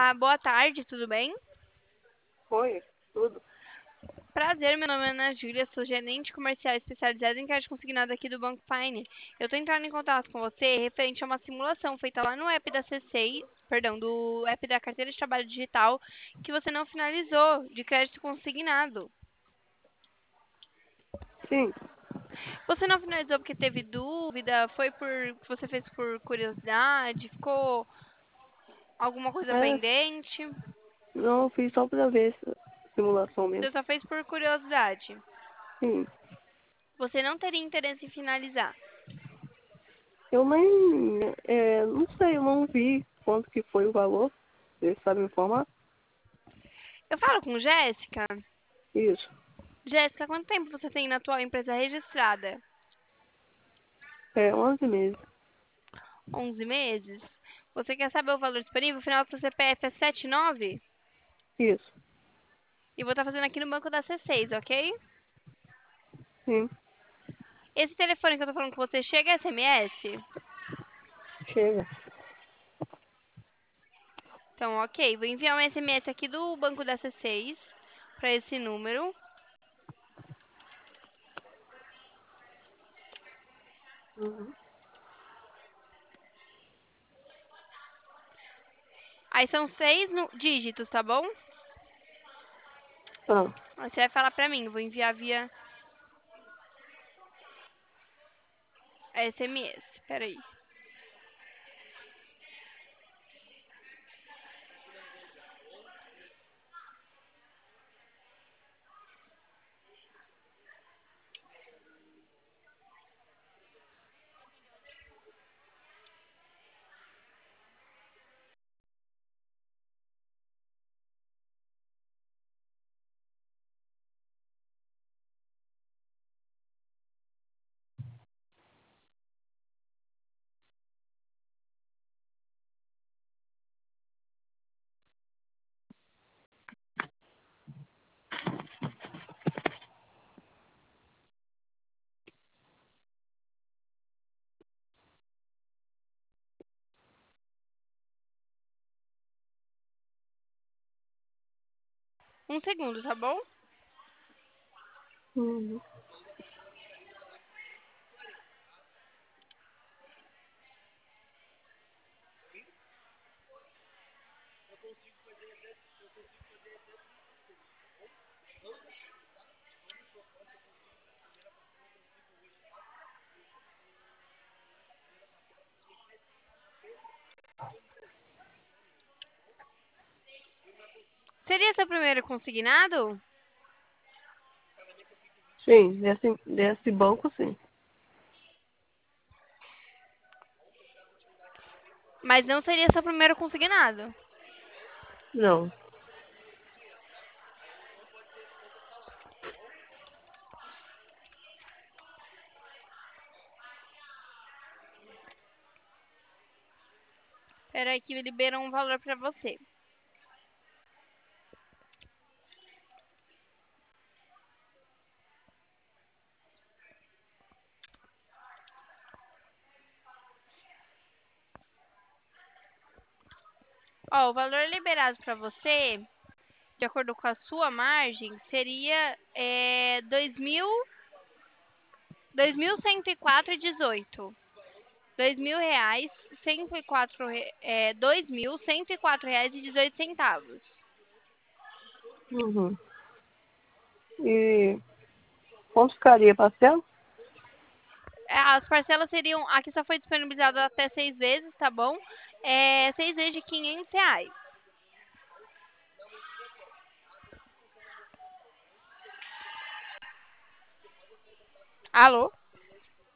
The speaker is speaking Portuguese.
boa tarde, tudo bem? Foi, tudo. Prazer, meu nome é Ana Júlia, sou gerente comercial especializada em crédito consignado aqui do Banco Paine. Eu estou entrando em contato com você referente a uma simulação feita lá no app da C6, perdão, do app da Carteira de Trabalho Digital, que você não finalizou, de crédito consignado. Sim, Você não finalizou porque teve dúvida, foi por que você fez por curiosidade, ficou alguma coisa é, pendente? não eu fiz só pra ver essa simulação Você mesmo. só fez por curiosidade. Sim, Você não teria interesse em finalizar. eu nem, não sei, eu não vi quanto que foi o valor. Você sabe me informar? Eu falo com Jéssica. Isso, Jéssica, quanto tempo você tem na atual empresa registrada? 11 meses. 11 meses? Você quer saber o valor disponível? O final do seu CPF é 79? Isso, E vou estar fazendo aqui no banco da C6, ok? sim, Esse telefone que eu tô falando com você chega SMS? chega. Então, ok. Vou enviar um SMS aqui do banco da C6 para esse número. Uhum. Aí são 6 dígitos, tá bom? Ah, Aí você vai falar pra mim. Vou enviar via SMS. Peraí. Um segundo, tá bom? uhum. Seria seu primeiro consignado? Sim, desse banco sim. Mas não seria seu primeiro consignado. Não, Peraí que liberam um valor pra você. Ó, o valor liberado pra você, de acordo com a sua margem, seria 2.104,18. R$ 2.104, R$ 2.104,18. uhum. E quanto ficaria parcela? As parcelas seriam, aqui só foi disponibilizado até 6 vezes, tá bom? 6 vezes de R$ 500. Alô?